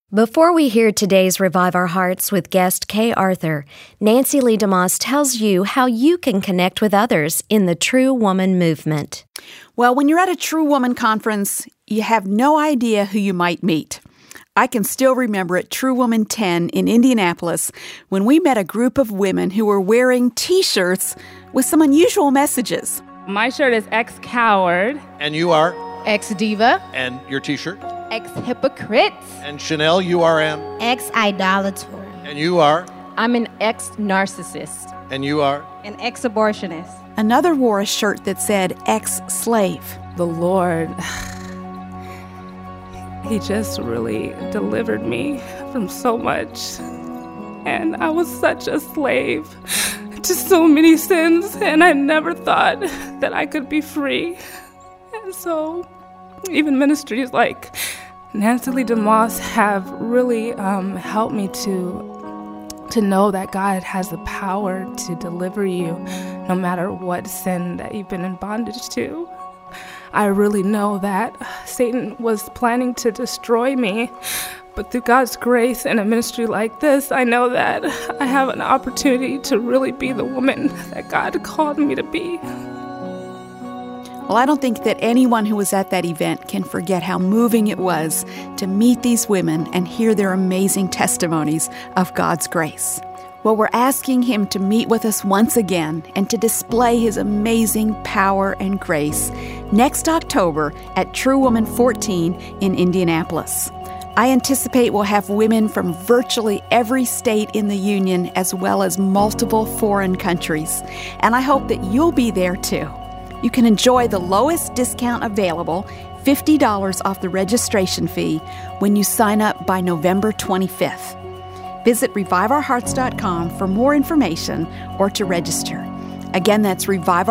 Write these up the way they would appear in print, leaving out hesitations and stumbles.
Before we hear today's Revive Our Hearts with guest Kay Arthur, Nancy Lee DeMoss tells you how you can connect with others in the True Woman movement. Well, when you're at a True Woman conference, you have no idea who you might meet. I can still remember at True Woman 10 in Indianapolis when we met a group of women who were wearing T-shirts with some unusual messages. My shirt is ex-coward. And you are? Ex-diva. And your T-shirt? Ex-hypocrite. And Chanel, you are an? Ex-idolator. And you are? I'm an ex-narcissist. And you are? An ex-abortionist. Another wore a shirt that said ex-slave. The Lord, He just really delivered me from so much. And I was such a slave to so many sins, and I never thought that I could be free. And so even ministries like Nancy Lee DeMoss have really helped me to know that God has the power to deliver you no matter what sin that you've been in bondage to. I really know that Satan was planning to destroy me, but through God's grace and a ministry like this, I know that I have an opportunity to really be the woman that God called me to be. Well, I don't think that anyone who was at that event can forget how moving it was to meet these women and hear their amazing testimonies of God's grace. Well, we're asking Him to meet with us once again and to display His amazing power and grace next October at True Woman 14 in Indianapolis. I anticipate we'll have women from virtually every state in the Union as well as multiple foreign countries. And I hope that you'll be there too. You can enjoy the lowest discount available, $50 off the registration fee, when you sign up by November 25th. Visit ReviveOurHearts.com for more information or to register. Again, that's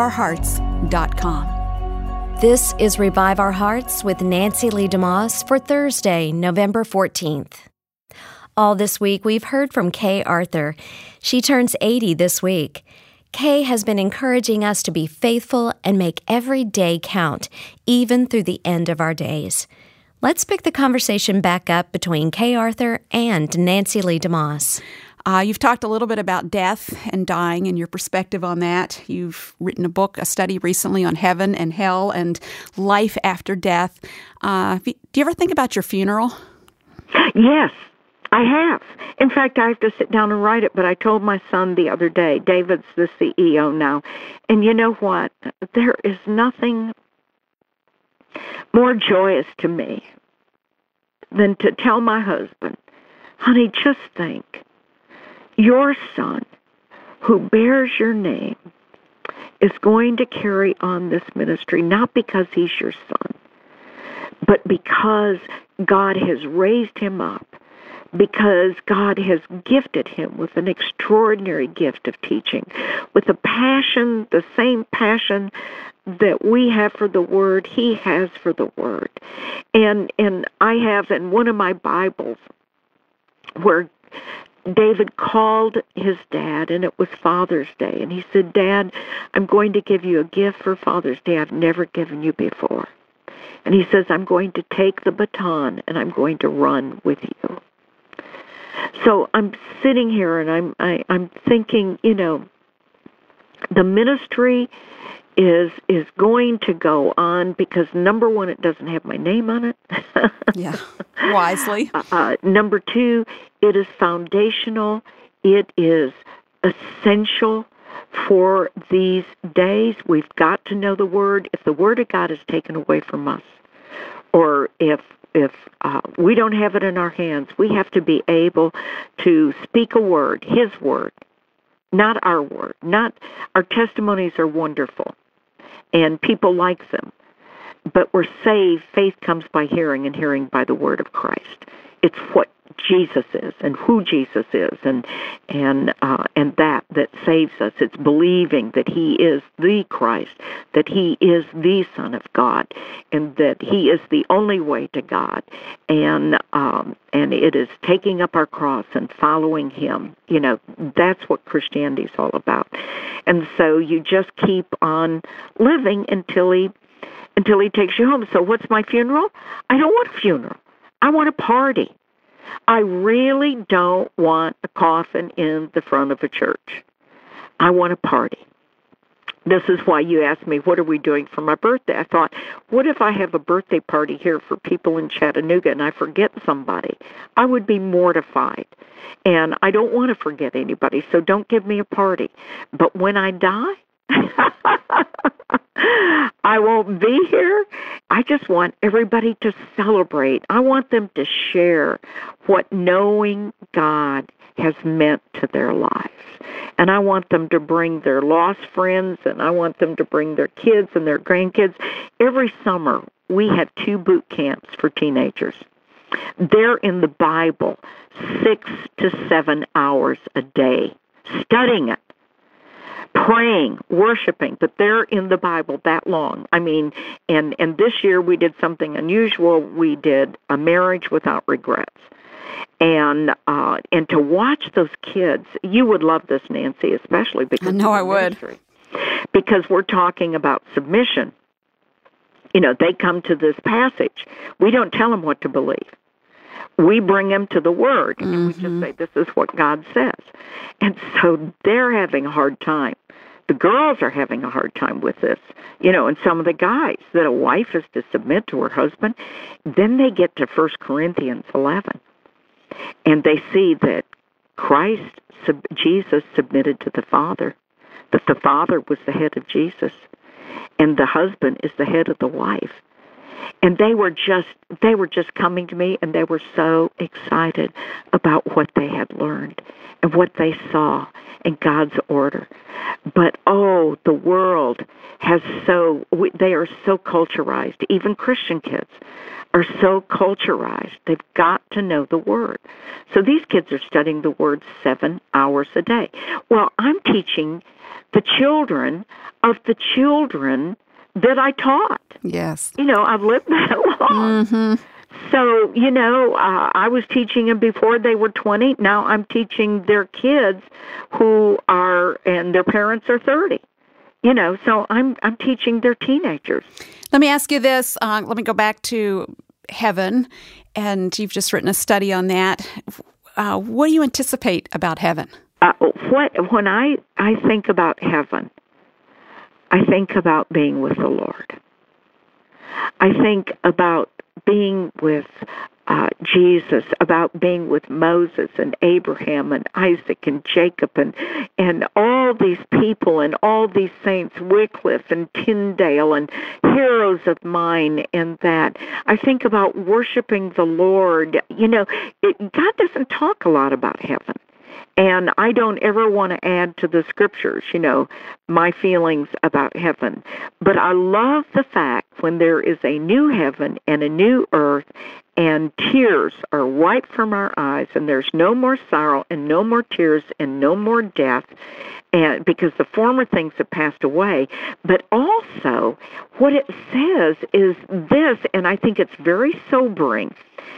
ReviveOurHearts.com. This is Revive Our Hearts with Nancy Lee DeMoss for Thursday, November 14th. All this week, we've heard from Kay Arthur. She turns 80 this week. Kay has been encouraging us to be faithful and make every day count, even through the end of our days. Let's pick the conversation back up between Kay Arthur and Nancy Lee DeMoss. You've talked a little bit about death and dying and your perspective on that. You've written a book, a study recently on heaven and hell and life after death. Do you ever think about your funeral? Yes, I have. In fact, I have to sit down and write it, but I told my son the other day, David's the CEO now, and you know what? There is nothing more joyous to me than to tell my husband, honey, just think, your son who bears your name is going to carry on this ministry, not because he's your son, but because God has raised him up, because God has gifted him with an extraordinary gift of teaching, with a passion, the same passion that we have for the Word, he has for the Word. And I have in one of my Bibles where David called his dad, and it was Father's Day, and he said, Dad, I'm going to give you a gift for Father's Day I've never given you before. And he says, I'm going to take the baton, and I'm going to run with you. So I'm sitting here, and I'm thinking, you know, the ministry is going to go on because, number one, it doesn't have my name on it. Yeah, wisely. Number two, it is foundational. It is essential for these days. We've got to know the Word. If the Word of God is taken away from us, or if we don't have it in our hands, we have to be able to speak a word, His Word, not our word. Not our testimonies are wonderful, and people like them. But we're saved. Faith comes by hearing, and hearing by the Word of Christ. It's what Jesus is and who Jesus is, and that saves us. It's believing that He is the Christ, that He is the Son of God, and that He is the only way to God. And it is taking up our cross and following Him. You know, that's what Christianity is all about. And so you just keep on living until He takes you home. So what's my funeral? I don't want a funeral. I want a party. I really don't want a coffin in the front of a church. I want a party. This is why you asked me, what are we doing for my birthday? I thought, what if I have a birthday party here for people in Chattanooga and I forget somebody? I would be mortified. And I don't want to forget anybody, so don't give me a party. But when I die, I won't be here. I just want everybody to celebrate. I want them to share what knowing God has meant to their lives. And I want them to bring their lost friends, and I want them to bring their kids and their grandkids. Every summer, we have 2 boot camps for teenagers. They're in the Bible 6 to 7 hours a day, studying it, praying, worshiping, but they're in the Bible that long. I mean, and this year we did something unusual. We did a marriage without regrets. And to watch those kids, you would love this, Nancy, especially because I know I would. Because we're talking about submission. You know, they come to this passage. We don't tell them what to believe. We bring them to the Word, and we just say, this is what God says. And so they're having a hard time. The girls are having a hard time with this. You know, and some of the guys, that a wife is to submit to her husband, then they get to 1 Corinthians 11. And they see that Jesus submitted to the Father, that the Father was the head of Jesus, and the husband is the head of the wife. And they were just coming to me, and they were so excited about what they had learned and what they saw in God's order. But, the world they are so culturized. Even Christian kids are so culturized. They've got to know the Word. So these kids are studying the Word 7 hours a day. Well, I'm teaching the children of the children that I taught. Yes. You know, I've lived that long. So, you know, I was teaching them before they were 20. Now I'm teaching their kids and their parents are 30. You know, so I'm teaching their teenagers. Let me ask you this. Let me go back to heaven, and you've just written a study on that. What do you anticipate about heaven? When I think about heaven, I think about being with the Lord. I think about being with Jesus, about being with Moses and Abraham and Isaac and Jacob and all these people and all these saints, Wycliffe and Tyndale and heroes of mine, and that. I think about worshiping the Lord. You know, God doesn't talk a lot about heaven. And I don't ever want to add to the scriptures, you know, my feelings about heaven. But I love the fact when there is a new heaven and a new earth, and tears are wiped from our eyes, and there's no more sorrow and no more tears and no more death, and because the former things have passed away. But also, what it says is this, and I think it's very sobering.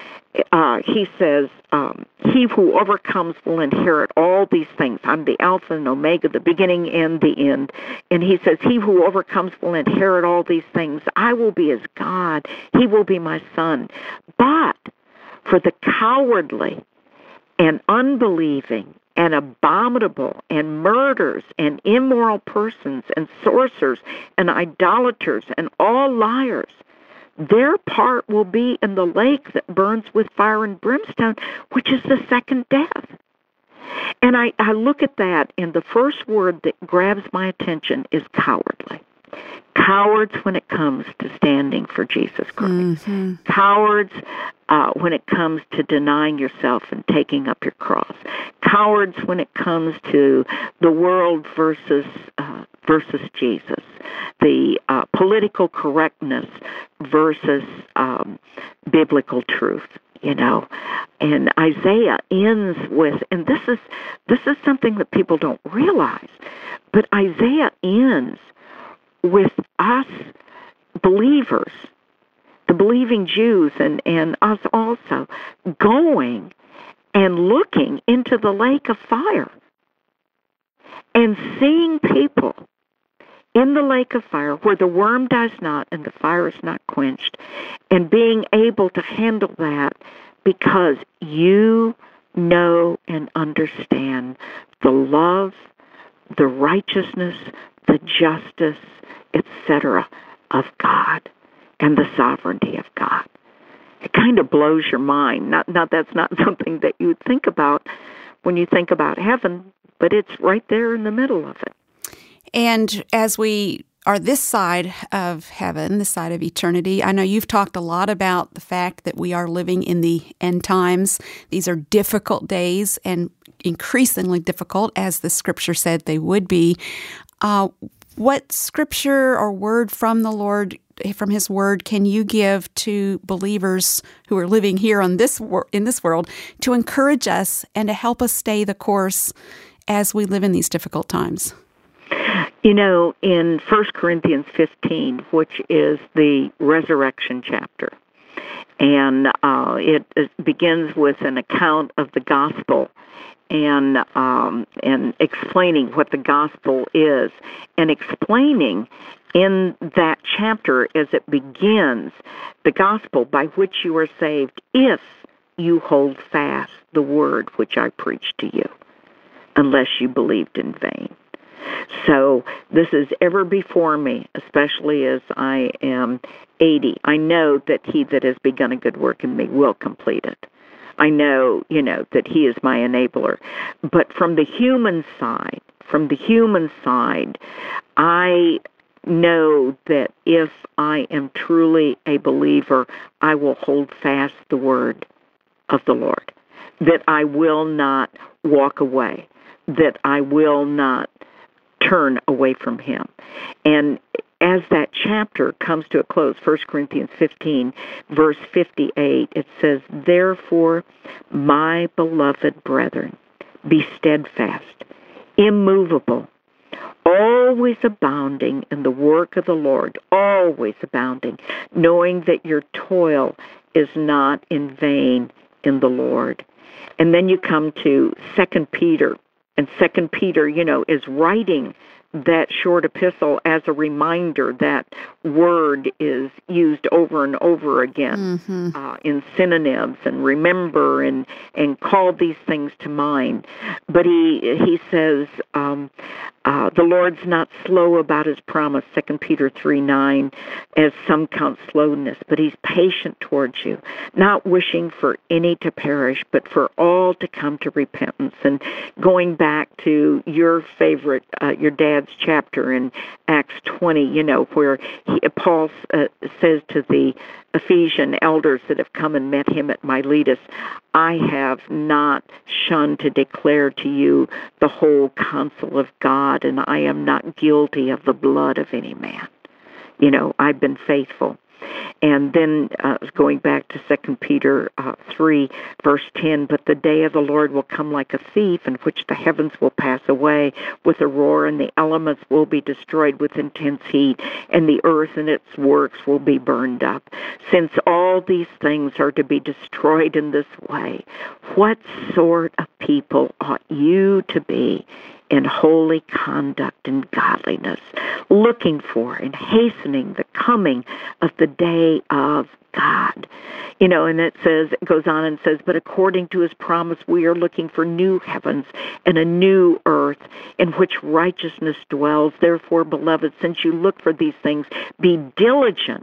He says, he who overcomes will inherit all these things. I'm the Alpha and Omega, the beginning and the end. And he says, he who overcomes will inherit all these things. I will be his God. He will be my son. But for the cowardly and unbelieving and abominable and murderers and immoral persons and sorcerers and idolaters and all liars, their part will be in the lake that burns with fire and brimstone, which is the second death. And I look at that, and the first word that grabs my attention is cowardly. Cowards when it comes to standing for Jesus Christ. Cowards when it comes to denying yourself and taking up your cross. Cowards when it comes to the world versus Jesus. The political correctness versus biblical truth. You know, and Isaiah ends with, and this is something that people don't realize, but Isaiah ends with us believers, the believing Jews and us also, going and looking into the lake of fire and seeing people in the lake of fire where the worm does not and the fire is not quenched, and being able to handle that because you know and understand the love, the righteousness, the justice, etc. of God and the sovereignty of God. It kind of blows your mind. Not that's not something that you would think about when you think about heaven, but it's right there in the middle of it. And as we are this side of heaven, this side of eternity, I know you've talked a lot about the fact that we are living in the end times. These are difficult days and increasingly difficult, as the Scripture said they would be. What Scripture or word from the Lord, from His Word, can you give to believers who are living here on in this world to encourage us and to help us stay the course as we live in these difficult times? You know, in 1 Corinthians 15, which is the resurrection chapter, and it begins with an account of the gospel and explaining what the gospel is, and explaining in that chapter as it begins the gospel by which you are saved if you hold fast the word which I preached to you, unless you believed in vain. So this is ever before me, especially as I am 80. I know that he that has begun a good work in me will complete it. I know, that he is my enabler. But from the human side, I know that if I am truly a believer, I will hold fast the word of the Lord, that I will not walk away, that I will not turn away from him. And as that chapter comes to a close, 1 Corinthians 15, verse 58, it says, "Therefore, my beloved brethren, be steadfast, immovable, always abounding in the work of the Lord, always abounding, knowing that your toil is not in vain in the Lord." And then you come to 2 Peter. And 2 Peter, is writing that short epistle as a reminder. That word is used over and over again in synonyms, and remember and call these things to mind. But he says, the Lord's not slow about his promise, 2 Peter 3:9, as some count slowness, but he's patient towards you, not wishing for any to perish, but for all to come to repentance. And going back to your favorite, your dad's chapter in Acts 20, where Paul says to the Ephesian elders that have come and met him at Miletus, "I have not shunned to declare to you the whole counsel of God, and I am not guilty of the blood of any man." I've been faithful. And then going back to 2 Peter 3, verse 10, "But the day of the Lord will come like a thief, in which the heavens will pass away with a roar, and the elements will be destroyed with intense heat, and the earth and its works will be burned up. Since all these things are to be destroyed in this way, what sort of people ought you to be in holy conduct and godliness, looking for and hastening the coming of the day of God?" And it goes on and says, "But according to his promise, we are looking for new heavens and a new earth in which righteousness dwells. Therefore, beloved, since you look for these things, be diligent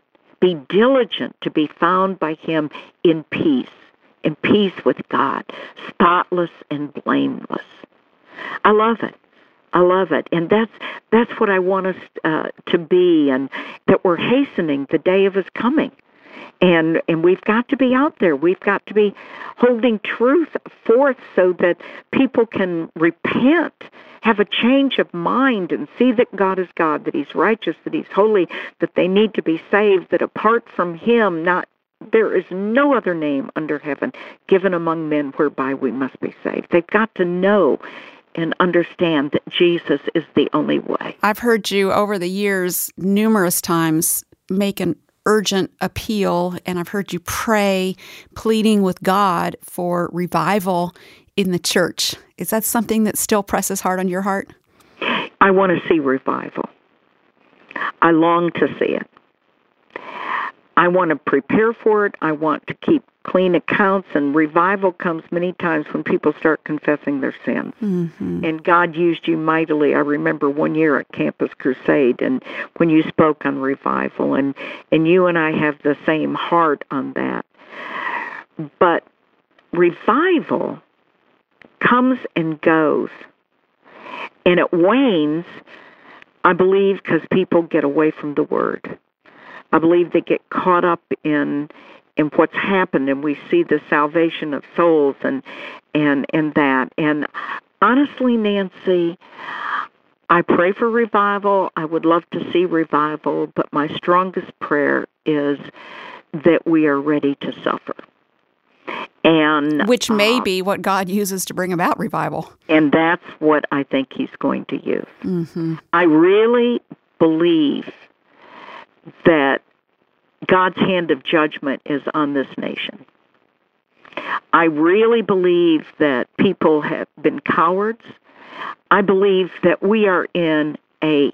to be found by him in peace with God, spotless and blameless." I love it. And that's what I want us to be, and that we're hastening the day of his coming. And we've got to be out there. We've got to be holding truth forth so that people can repent, have a change of mind, and see that God is God, that he's righteous, that he's holy, that they need to be saved, that apart from him, there is no other name under heaven given among men whereby we must be saved. They've got to know and understand that Jesus is the only way. I've heard you over the years numerous times make an urgent appeal, and I've heard you pray, pleading with God for revival in the church. Is that something that still presses hard on your heart? I want to see revival. I long to see it. I want to prepare for it. I want to keep clean accounts, and revival comes many times when people start confessing their sins. Mm-hmm. And God used you mightily. I remember one year at Campus Crusade, and when you spoke on revival, and you and I have the same heart on that. But revival comes and goes, and it wanes, I believe, because people get away from the Word. I believe they get caught up in what's happened, and we see the salvation of souls and that. And honestly, Nancy, I pray for revival. I would love to see revival, but my strongest prayer is that we are ready to suffer. And which may be what God uses to bring about revival. And that's what I think He's going to use. Mm-hmm. I really believe that God's hand of judgment is on this nation. I really believe that people have been cowards. I believe that we are in a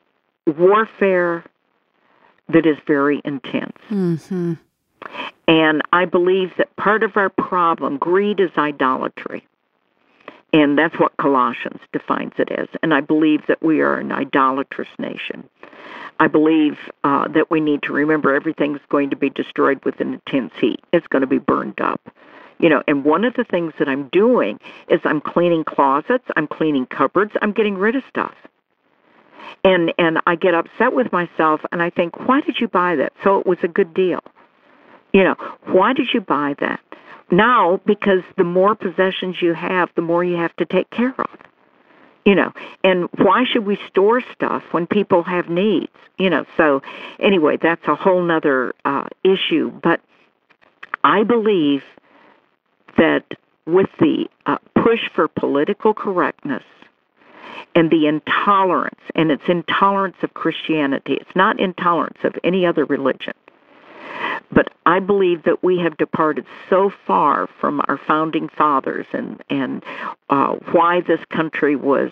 warfare that is very intense. Mm-hmm. And I believe that part of our problem, greed is idolatry. And that's what Colossians defines it as. And I believe that we are an idolatrous nation. I believe that we need to remember everything's going to be destroyed with an intense heat. It's going to be burned up. And one of the things that I'm doing is I'm cleaning closets, I'm cleaning cupboards, I'm getting rid of stuff. And I get upset with myself, and I think, why did you buy that? So it was a good deal. Why did you buy that? Now, because the more possessions you have, the more you have to take care of. And why should we store stuff when people have needs? So anyway, that's a whole nother issue. But I believe that with the push for political correctness and the intolerance, and it's intolerance of Christianity, it's not intolerance of any other religion. But I believe that we have departed so far from our founding fathers and why this country was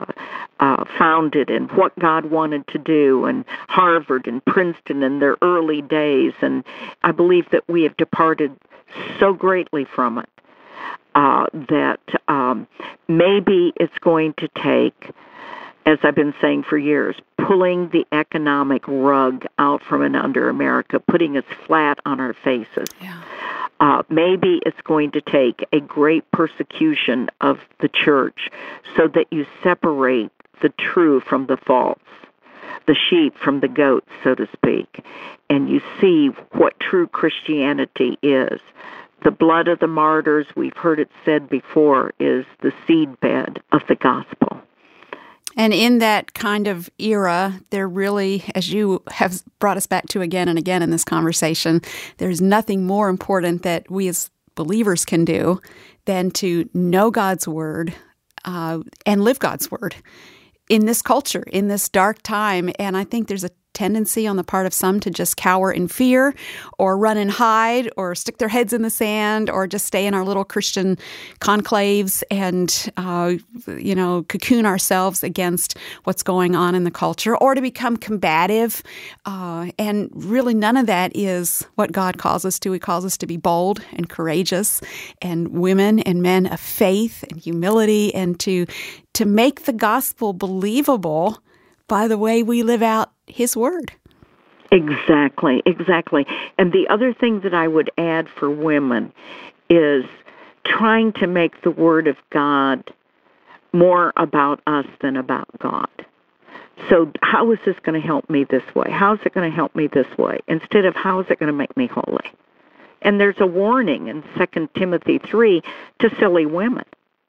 founded and what God wanted to do, and Harvard and Princeton in their early days. And I believe that we have departed so greatly from it that maybe it's going to take, as I've been saying for years, pulling the economic rug out from and under America, putting us flat on our faces. Yeah. Maybe it's going to take a great persecution of the church so that you separate the true from the false, the sheep from the goats, so to speak, and you see what true Christianity is. The blood of the martyrs, we've heard it said before, is the seedbed of the gospel. And in that kind of era, there really, as you have brought us back to again and again in this conversation, there's nothing more important that we as believers can do than to know God's Word and live God's Word in this culture, in this dark time. And I think there's a tendency on the part of some to just cower in fear or run and hide or stick their heads in the sand or just stay in our little Christian conclaves and, cocoon ourselves against what's going on in the culture, or to become combative. And really none of that is what God calls us to. He calls us to be bold and courageous and women and men of faith and humility, and to make the gospel believable by the way we live out His Word. Exactly. And the other thing that I would add for women is trying to make the Word of God more about us than about God. So how is this going to help me this way? How is it going to help me this way? Instead of how is it going to make me holy? And there's a warning in 2 Timothy 3 to silly women.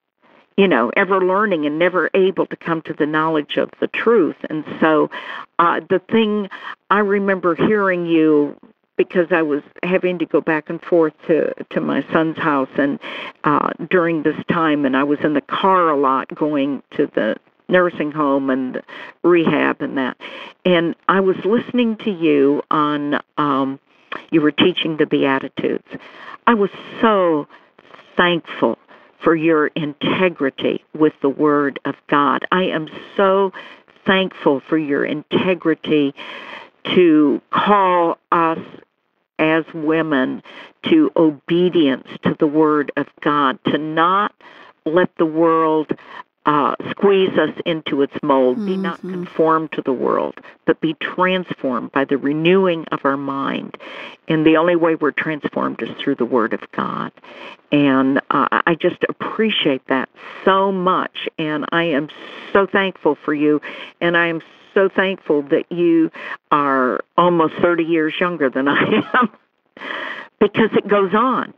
Ever learning and never able to come to the knowledge of the truth. And so the thing I remember hearing you, because I was having to go back and forth to my son's house and during this time, and I was in the car a lot going to the nursing home and rehab and that. And I was listening to you on, you were teaching the Beatitudes. I was so thankful for your integrity with the Word of God. I am so thankful for your integrity to call us as women to obedience to the Word of God, to not let the world squeeze us into its mold, be not conformed to the world, but be transformed by the renewing of our mind. And the only way we're transformed is through the Word of God. And I just appreciate that so much, and I am so thankful for you, and I am so thankful that you are almost 30 years younger than I am, because it goes on.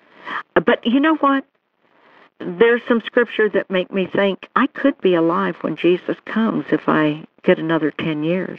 But you know what? There's some scripture that make me think I could be alive when Jesus comes if I get another 10 years.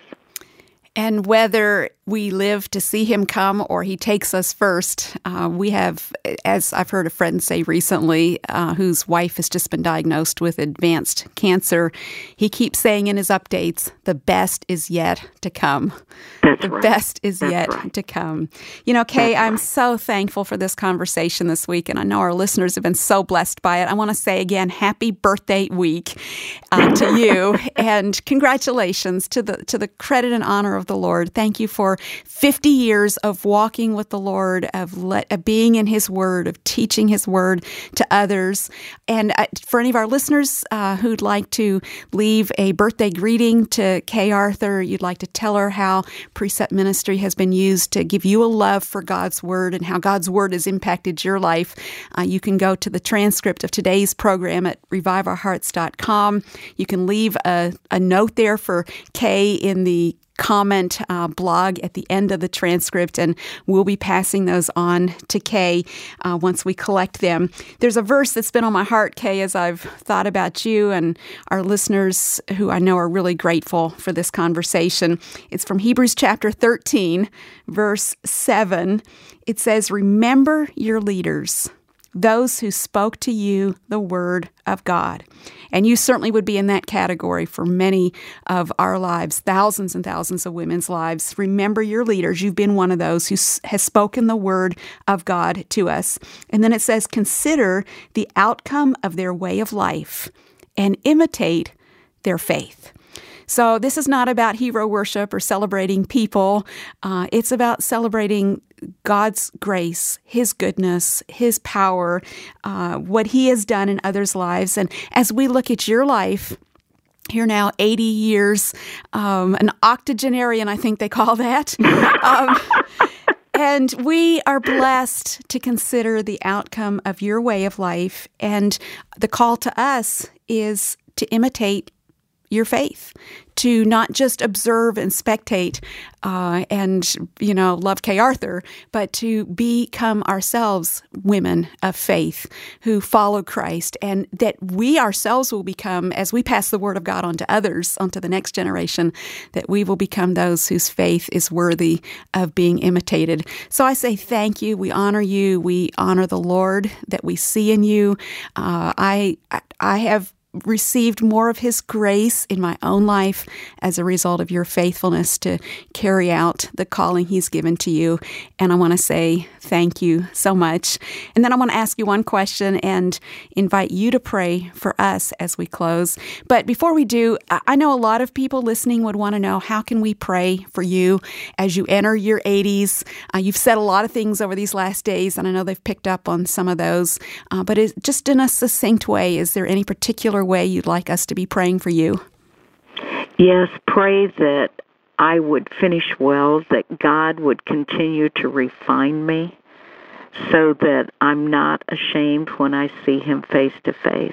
And whether we live to see him come or he takes us first, we have, as I've heard a friend say recently, whose wife has just been diagnosed with advanced cancer, he keeps saying in his updates, the best is yet to come. The best is yet to come. You know, Kay, I'm so thankful for this conversation this week, and I know our listeners have been so blessed by it. I want to say again, happy birthday week to you, and congratulations to the credit and honor of the Lord. Thank you for 50 years of walking with the Lord, of being in His Word, of teaching His Word to others. And for any of our listeners who'd like to leave a birthday greeting to Kay Arthur, you'd like to tell her how Precept Ministry has been used to give you a love for God's Word and how God's Word has impacted your life, you can go to the transcript of today's program at reviveourhearts.com. You can leave a note there for Kay in the comment blog at the end of the transcript, and we'll be passing those on to Kay once we collect them. There's a verse that's been on my heart, Kay, as I've thought about you and our listeners who I know are really grateful for this conversation. It's from Hebrews chapter 13, verse 7. It says, "Remember your leaders, those who spoke to you the word of God." And you certainly would be in that category for many of our lives, thousands and thousands of women's lives. Remember your leaders. You've been one of those who has spoken the word of God to us. And then it says, consider the outcome of their way of life and imitate their faith. So this is not about hero worship or celebrating people. It's about celebrating God's grace, His goodness, His power, what He has done in others' lives. And as we look at your life, you're now 80 years, an octogenarian, I think they call that. And we are blessed to consider the outcome of your way of life. And the call to us is to imitate your faith, to not just observe and spectate and, love Kay Arthur, but to become ourselves women of faith who follow Christ, and that we ourselves will become, as we pass the word of God on to others, onto the next generation, that we will become those whose faith is worthy of being imitated. So I say thank you. We honor you. We honor the Lord that we see in you. I have received more of His grace in my own life as a result of your faithfulness to carry out the calling He's given to you. And I want to say thank you so much. And then I want to ask you one question and invite you to pray for us as we close. But before we do, I know a lot of people listening would want to know, how can we pray for you as you enter your 80s? You've said a lot of things over these last days, and I know they've picked up on some of those. But just in a succinct way, is there any particular way you'd like us to be praying for you? Yes, pray that I would finish well, that God would continue to refine me so that I'm not ashamed when I see Him face to face.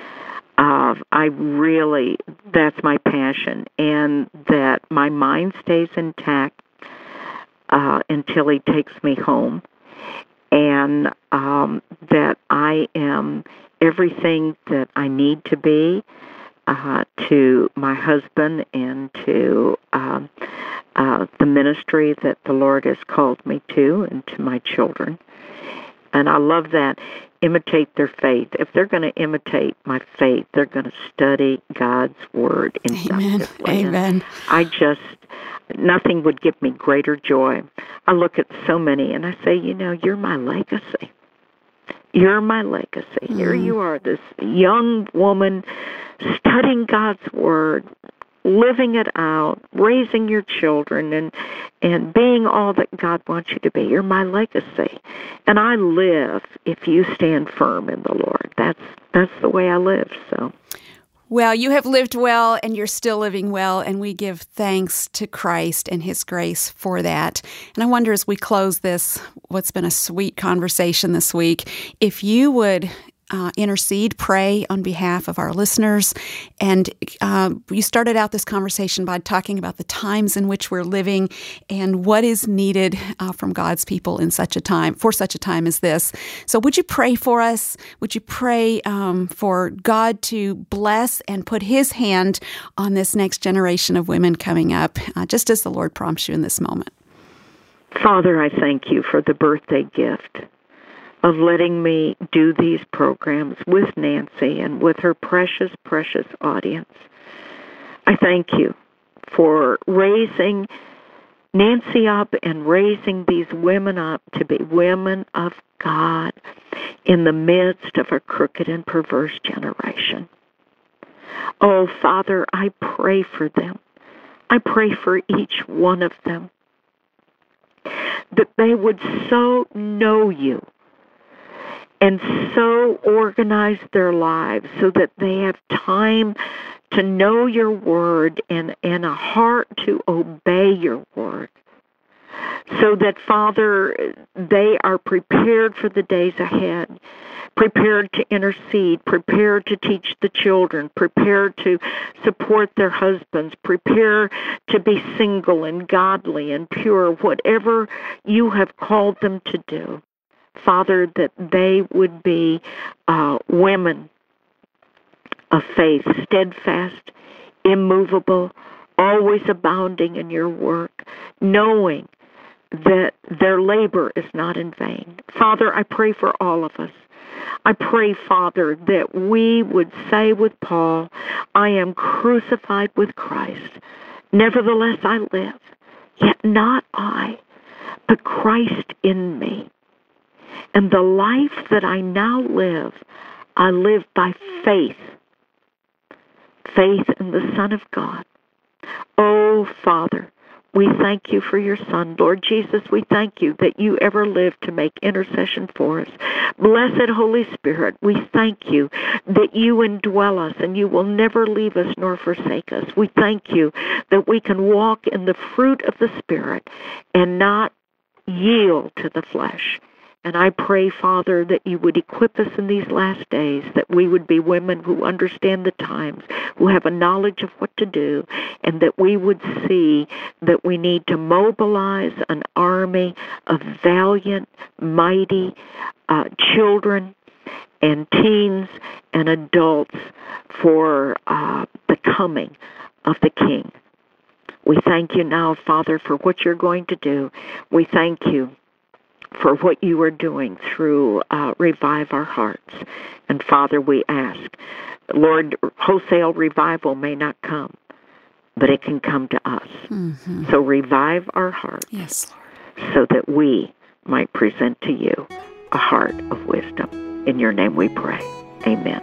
That's my passion, and that my mind stays intact until He takes me home, and that I am everything that I need to be to my husband and to the ministry that the Lord has called me to, and to my children. And I love that. Imitate their faith. If they're going to imitate my faith, they're going to study God's Word inductively. Amen. Nothing would give me greater joy. I look at so many and I say, you're my legacy. You're my legacy. Here you are, this young woman studying God's Word, living it out, raising your children, and being all that God wants you to be. You're my legacy. And I live if you stand firm in the Lord. That's the way I live, so. Well, you have lived well, and you're still living well, and we give thanks to Christ and His grace for that. And I wonder, as we close this, what's been a sweet conversation this week, if you would intercede, pray on behalf of our listeners. And you started out this conversation by talking about the times in which we're living and what is needed from God's people in such a time, for such a time as this. So would you pray for us? Would you pray for God to bless and put His hand on this next generation of women coming up, just as the Lord prompts you in this moment? Father, I thank you for the birthday gift of letting me do these programs with Nancy and with her precious, precious audience. I thank you for raising Nancy up and raising these women up to be women of God in the midst of a crooked and perverse generation. Oh, Father, I pray for them. I pray for each one of them that they would so know you and so organize their lives so that they have time to know your word and a heart to obey your word. So that, Father, they are prepared for the days ahead, prepared to intercede, prepared to teach the children, prepared to support their husbands, prepared to be single and godly and pure, whatever you have called them to do. Father, that they would be women of faith, steadfast, immovable, always abounding in your work, knowing that their labor is not in vain. Father, I pray for all of us. I pray, Father, that we would say with Paul, I am crucified with Christ. Nevertheless I live, yet not I, but Christ in me. And the life that I now live, I live by faith. Faith in the Son of God. Oh, Father, we thank you for your Son. Lord Jesus, we thank you that you ever lived to make intercession for us. Blessed Holy Spirit, we thank you that you indwell us and you will never leave us nor forsake us. We thank you that we can walk in the fruit of the Spirit and not yield to the flesh. And I pray, Father, that you would equip us in these last days, that we would be women who understand the times, who have a knowledge of what to do, and that we would see that we need to mobilize an army of valiant, mighty children and teens and adults for the coming of the King. We thank you now, Father, for what you're going to do. We thank you for what you are doing through Revive Our Hearts. And Father, we ask, Lord, wholesale revival may not come, but it can come to us. Mm-hmm. So revive our hearts, yes, Lord, so that we might present to you a heart of wisdom. In your name we pray. Amen.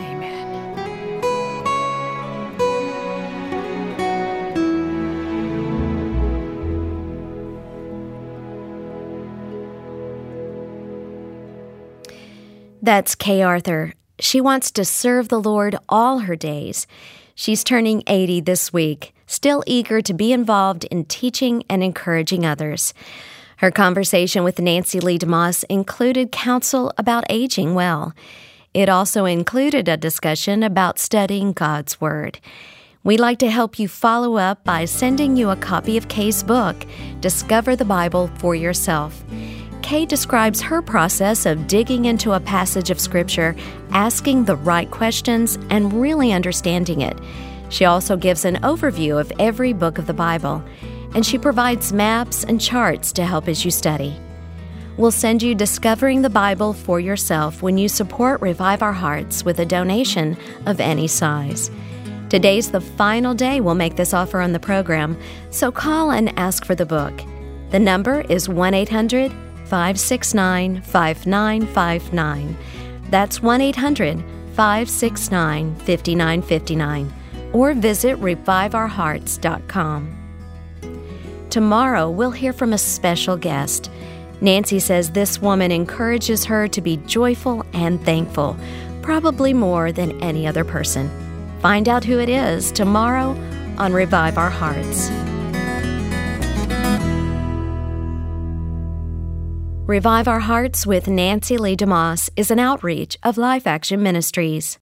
That's Kay Arthur. She wants to serve the Lord all her days. She's turning 80 this week, still eager to be involved in teaching and encouraging others. Her conversation with Nancy Lee DeMoss included counsel about aging well. It also included a discussion about studying God's Word. We'd like to help you follow up by sending you a copy of Kay's book, Discover the Bible for Yourself. Kay describes her process of digging into a passage of Scripture, asking the right questions, and really understanding it. She also gives an overview of every book of the Bible, and she provides maps and charts to help as you study. We'll send you Discovering the Bible for Yourself when you support Revive Our Hearts with a donation of any size. Today's the final day we'll make this offer on the program, so call and ask for the book. The number is 1-800-569-5959. That's 1-800-569-5959. or visit reviveourhearts.com. Tomorrow, we'll hear from a special guest. Nancy says this woman encourages her to be joyful and thankful, probably more than any other person. Find out who it is tomorrow on Revive Our Hearts. Revive Our Hearts with Nancy Lee DeMoss is an outreach of Life Action Ministries.